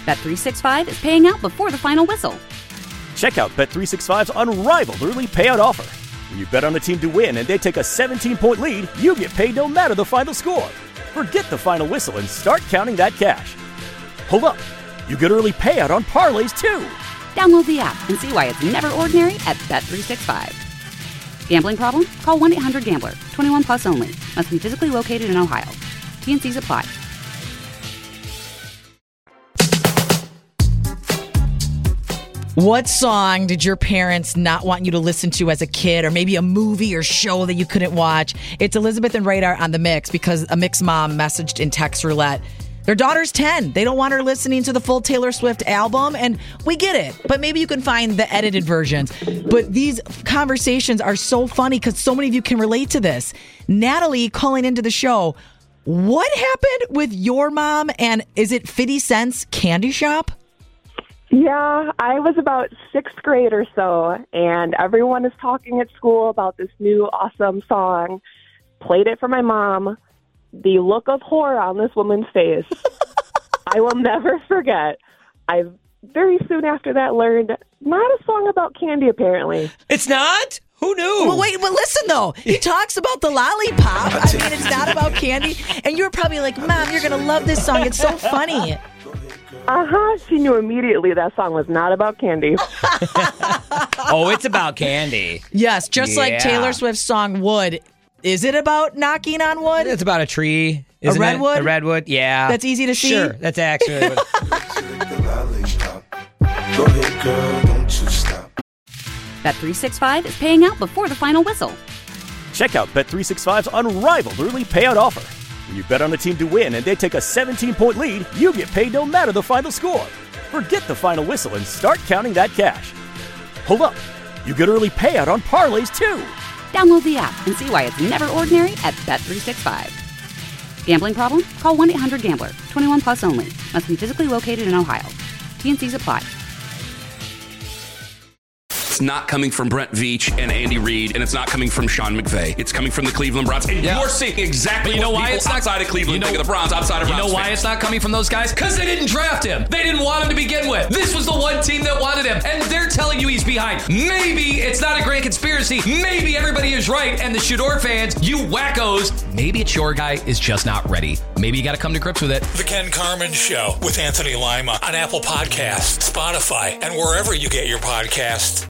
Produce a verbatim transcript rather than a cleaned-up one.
Bet three sixty-five is paying out before the final whistle. Check out Bet three sixty-five's unrivaled early payout offer. When you bet on a team to win and they take a seventeen-point lead, you get paid no matter the final score. Forget the final whistle and start counting that cash. Hold up. You get early payout on parlays, too. Download the app and see why it's never ordinary at Bet three sixty-five. Gambling problem? Call one eight hundred gambler. twenty-one plus only. Must be physically located in Ohio. T and C's apply. What song did your parents not want you to listen to as a kid, or maybe a movie or show that you couldn't watch? It's Elizabeth and Radar on the Mix, because a Mix mom messaged in text roulette. Their daughter's ten. They don't want her listening to the full Taylor Swift album, and we get it. But maybe you can find the edited versions. But these conversations are so funny because so many of you can relate to this. Natalie calling into the show. What happened with your mom, and is it fifty cents Candy Shop? Yeah, I was about sixth grade or so, and everyone is talking at school about this new awesome song. Played it for my mom. The look of horror on this woman's face, I will never forget. I very soon after that learned not a song about candy, apparently. It's not? Who knew? Well, wait, but listen, though. He talks about the lollipop. I mean, it's not about candy. And you were probably like, Mom, you're going to love this song. It's so funny. Uh-huh. She knew immediately that song was not about candy. Oh, it's about candy. Yes, just Yeah. like Taylor Swift's song Wood. Is it about knocking on wood? It's about a tree. Isn't a redwood? It? A redwood, yeah. That's easy to see? Sure, that's actually what... Go ahead, girl, don't you stop. Bet three sixty-five is paying out before the final whistle. Check out Bet three sixty-five's unrivaled early payout offer. When you bet on a team to win and they take a seventeen-point lead, you get paid no matter the final score. Forget the final whistle and start counting that cash. Hold up. You get early payout on parlays, too. Download the app and see why it's never ordinary at Bet three sixty-five. Gambling problem? Call one eight hundred gambler. twenty-one plus only. Must be physically located in Ohio. T and C's apply. It's not coming from Brent Veach and Andy Reid, and it's not coming from Sean McVay. It's coming from the Cleveland Browns. And yeah. You're seeing exactly but you know what why people it's not, outside of Cleveland you know, think of the Browns, outside of You Browns know why fans. it's not coming from those guys? Because they didn't draft him. They didn't want him to begin with. This was the one team that wanted him, and they're telling you he's behind. Maybe it's not a grand conspiracy. Maybe everybody is right, and the Shador fans, you wackos, maybe it's your guy is just not ready. Maybe you got to come to grips with it. The Ken Carman Show with Anthony Lima on Apple Podcasts, Spotify, and wherever you get your podcasts.